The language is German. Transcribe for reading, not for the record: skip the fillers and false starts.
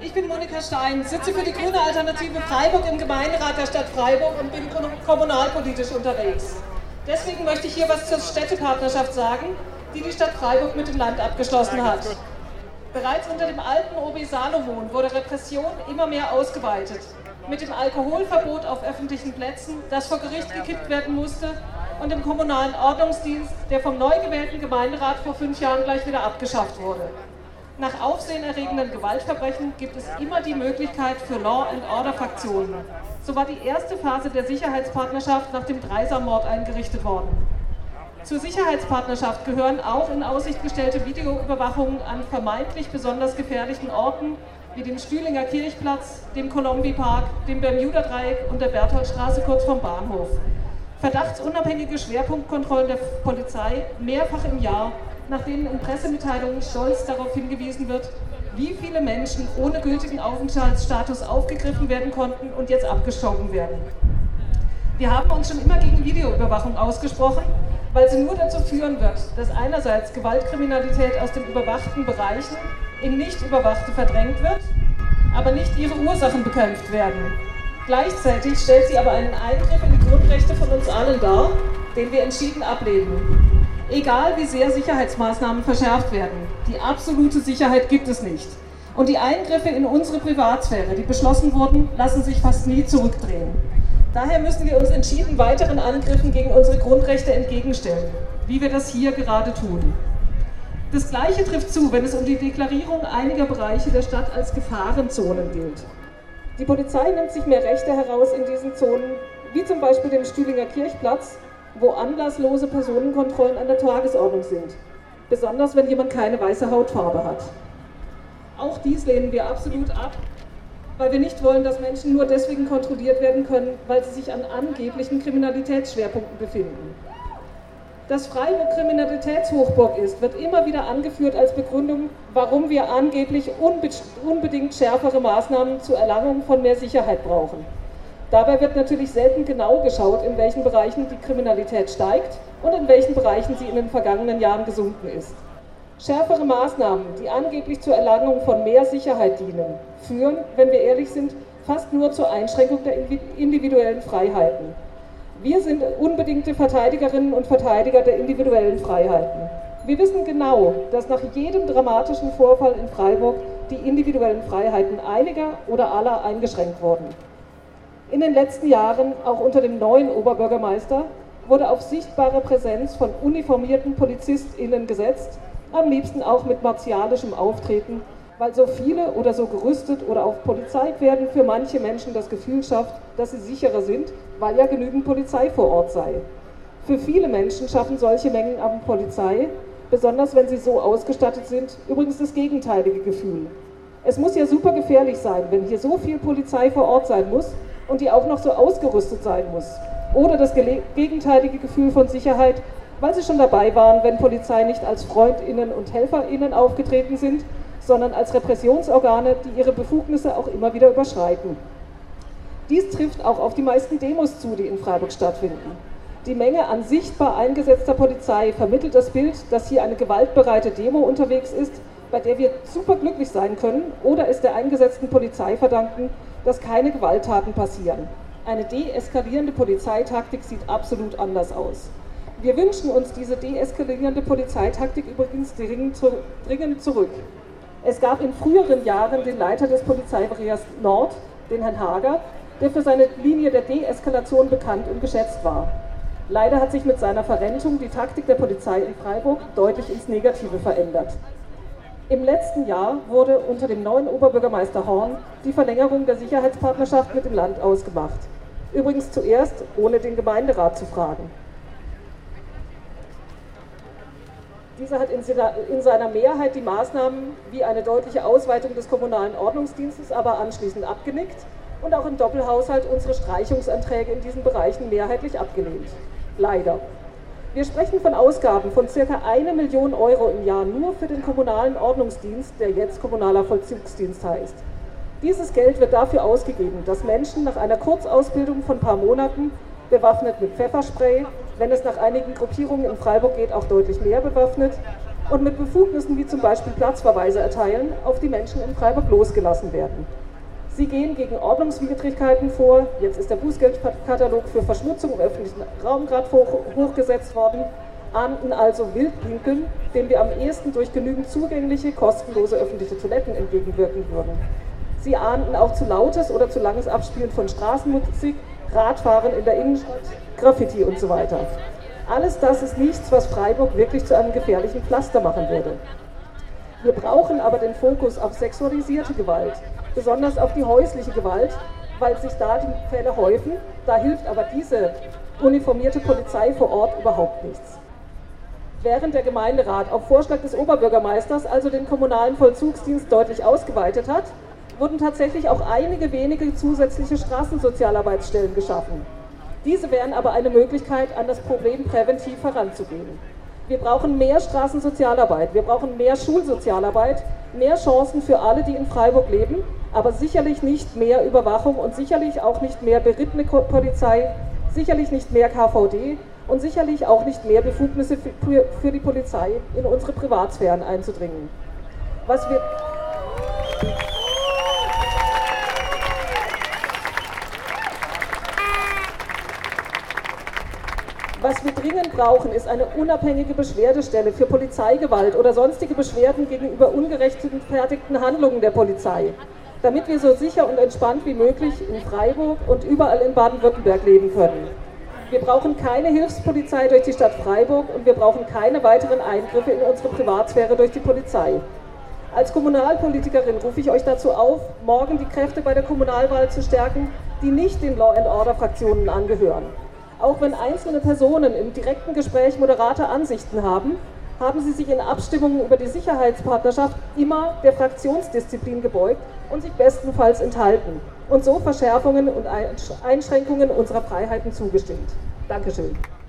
Ich bin Monika Stein, sitze für die Grüne Alternative Freiburg im Gemeinderat der Stadt Freiburg und bin kommunalpolitisch unterwegs. Deswegen möchte ich hier was zur Städtepartnerschaft sagen, die die Stadt Freiburg mit dem Land abgeschlossen hat. Bereits unter dem alten OB Salomon wurde Repression immer mehr ausgeweitet. Mit dem Alkoholverbot auf öffentlichen Plätzen, das vor Gericht gekippt werden musste, und dem kommunalen Ordnungsdienst, der vom neu gewählten Gemeinderat vor 5 Jahren gleich wieder abgeschafft wurde. Nach aufsehenerregenden Gewaltverbrechen gibt es immer die Möglichkeit für Law-and-Order-Fraktionen. So war die erste Phase der Sicherheitspartnerschaft nach dem Dreisam-Mord eingerichtet worden. Zur Sicherheitspartnerschaft gehören auch in Aussicht gestellte Videoüberwachungen an vermeintlich besonders gefährlichen Orten wie dem Stühlinger Kirchplatz, dem Colombi-Park, dem Bermuda-Dreieck und der Bertholdstraße kurz vom Bahnhof. Verdachtsunabhängige Schwerpunktkontrollen der Polizei mehrfach im Jahr, nach denen in Pressemitteilungen stolz darauf hingewiesen wird, wie viele Menschen ohne gültigen Aufenthaltsstatus aufgegriffen werden konnten und jetzt abgeschoben werden. Wir haben uns schon immer gegen Videoüberwachung ausgesprochen, weil sie nur dazu führen wird, dass einerseits Gewaltkriminalität aus den überwachten Bereichen in nicht überwachte verdrängt wird, aber nicht ihre Ursachen bekämpft werden. Gleichzeitig stellt sie aber einen Eingriff in die Grundrechte von uns allen dar, den wir entschieden ablehnen. Egal wie sehr Sicherheitsmaßnahmen verschärft werden, die absolute Sicherheit gibt es nicht. Und die Eingriffe in unsere Privatsphäre, die beschlossen wurden, lassen sich fast nie zurückdrehen. Daher müssen wir uns entschieden weiteren Angriffen gegen unsere Grundrechte entgegenstellen, wie wir das hier gerade tun. Das Gleiche trifft zu, wenn es um die Deklarierung einiger Bereiche der Stadt als Gefahrenzonen gilt. Die Polizei nimmt sich mehr Rechte heraus in diesen Zonen, wie zum Beispiel dem Stühlinger Kirchplatz, wo anlasslose Personenkontrollen an der Tagesordnung sind, besonders wenn jemand keine weiße Hautfarbe hat. Auch dies lehnen wir absolut ab, weil wir nicht wollen, dass Menschen nur deswegen kontrolliert werden können, weil sie sich an angeblichen Kriminalitätsschwerpunkten befinden. Dass Freiburg Kriminalitätshochburg ist, wird immer wieder angeführt als Begründung, warum wir angeblich unbedingt schärfere Maßnahmen zur Erlangung von mehr Sicherheit brauchen. Dabei wird natürlich selten genau geschaut, in welchen Bereichen die Kriminalität steigt und in welchen Bereichen sie in den vergangenen Jahren gesunken ist. Schärfere Maßnahmen, die angeblich zur Erlangung von mehr Sicherheit dienen, führen, wenn wir ehrlich sind, fast nur zur Einschränkung der individuellen Freiheiten. Wir sind unbedingte Verteidigerinnen und Verteidiger der individuellen Freiheiten. Wir wissen genau, dass nach jedem dramatischen Vorfall in Freiburg die individuellen Freiheiten einiger oder aller eingeschränkt wurden. In den letzten Jahren, auch unter dem neuen Oberbürgermeister, wurde auf sichtbare Präsenz von uniformierten PolizistInnen gesetzt, am liebsten auch mit martialischem Auftreten, weil so viele oder so gerüstet oder auf Polizeipferden für manche Menschen das Gefühl schafft, dass sie sicherer sind, weil ja genügend Polizei vor Ort sei. Für viele Menschen schaffen solche Mengen an Polizei, besonders wenn sie so ausgestattet sind, übrigens das gegenteilige Gefühl. Es muss ja super gefährlich sein, wenn hier so viel Polizei vor Ort sein muss und die auch noch so ausgerüstet sein muss. Oder das gegenteilige Gefühl von Sicherheit, weil sie schon dabei waren, wenn Polizei nicht als FreundInnen und HelferInnen aufgetreten sind, sondern als Repressionsorgane, die ihre Befugnisse auch immer wieder überschreiten. Dies trifft auch auf die meisten Demos zu, die in Freiburg stattfinden. Die Menge an sichtbar eingesetzter Polizei vermittelt das Bild, dass hier eine gewaltbereite Demo unterwegs ist, bei der wir superglücklich sein können, oder es der eingesetzten Polizei verdanken, dass keine Gewalttaten passieren. Eine deeskalierende Polizeitaktik sieht absolut anders aus. Wir wünschen uns diese deeskalierende Polizeitaktik übrigens dringend zurück. Es gab in früheren Jahren den Leiter des Polizeireviers Nord, den Herrn Hager, der für seine Linie der Deeskalation bekannt und geschätzt war. Leider hat sich mit seiner Verrentung die Taktik der Polizei in Freiburg deutlich ins Negative verändert. Im letzten Jahr wurde unter dem neuen Oberbürgermeister Horn die Verlängerung der Sicherheitspartnerschaft mit dem Land ausgemacht. Übrigens zuerst, ohne den Gemeinderat zu fragen. Dieser hat in seiner Mehrheit die Maßnahmen wie eine deutliche Ausweitung des kommunalen Ordnungsdienstes aber anschließend abgenickt und auch im Doppelhaushalt unsere Streichungsanträge in diesen Bereichen mehrheitlich abgelehnt. Leider. Wir sprechen von Ausgaben von ca. 1 Million Euro im Jahr nur für den kommunalen Ordnungsdienst, der jetzt kommunaler Vollzugsdienst heißt. Dieses Geld wird dafür ausgegeben, dass Menschen nach einer Kurzausbildung von ein paar Monaten, bewaffnet mit Pfefferspray, wenn es nach einigen Gruppierungen in Freiburg geht, auch deutlich mehr bewaffnet, und mit Befugnissen wie zum Beispiel Platzverweise erteilen, auf die Menschen in Freiburg losgelassen werden. Sie gehen gegen Ordnungswidrigkeiten vor, jetzt ist der Bußgeldkatalog für Verschmutzung im öffentlichen Raum gerade hochgesetzt worden, ahnden also Wildpinkeln, dem wir am ehesten durch genügend zugängliche, kostenlose öffentliche Toiletten entgegenwirken würden. Sie ahnden auch zu lautes oder zu langes Abspielen von Straßenmusik, Radfahren in der Innenstadt, Graffiti und so weiter. Alles das ist nichts, was Freiburg wirklich zu einem gefährlichen Pflaster machen würde. Wir brauchen aber den Fokus auf sexualisierte Gewalt, besonders auf die häusliche Gewalt, weil sich da die Fälle häufen. Da hilft aber diese uniformierte Polizei vor Ort überhaupt nichts. Während der Gemeinderat auf Vorschlag des Oberbürgermeisters also den kommunalen Vollzugsdienst deutlich ausgeweitet hat, wurden tatsächlich auch einige wenige zusätzliche Straßensozialarbeitsstellen geschaffen. Diese wären aber eine Möglichkeit, an das Problem präventiv heranzugehen. Wir brauchen mehr Straßensozialarbeit, wir brauchen mehr Schulsozialarbeit, mehr Chancen für alle, die in Freiburg leben, aber sicherlich nicht mehr Überwachung und sicherlich auch nicht mehr berittene Polizei, sicherlich nicht mehr KVD und sicherlich auch nicht mehr Befugnisse für die Polizei, in unsere Privatsphären einzudringen. Was wir dringend brauchen, ist eine unabhängige Beschwerdestelle für Polizeigewalt oder sonstige Beschwerden gegenüber ungerechtfertigten Handlungen der Polizei, damit wir so sicher und entspannt wie möglich in Freiburg und überall in Baden-Württemberg leben können. Wir brauchen keine Hilfspolizei durch die Stadt Freiburg und wir brauchen keine weiteren Eingriffe in unsere Privatsphäre durch die Polizei. Als Kommunalpolitikerin rufe ich euch dazu auf, morgen die Kräfte bei der Kommunalwahl zu stärken, die nicht den Law-and-Order-Fraktionen angehören. Auch wenn einzelne Personen im direkten Gespräch moderate Ansichten haben, haben sie sich in Abstimmungen über die Sicherheitspartnerschaft immer der Fraktionsdisziplin gebeugt und sich bestenfalls enthalten und so Verschärfungen und Einschränkungen unserer Freiheiten zugestimmt. Dankeschön.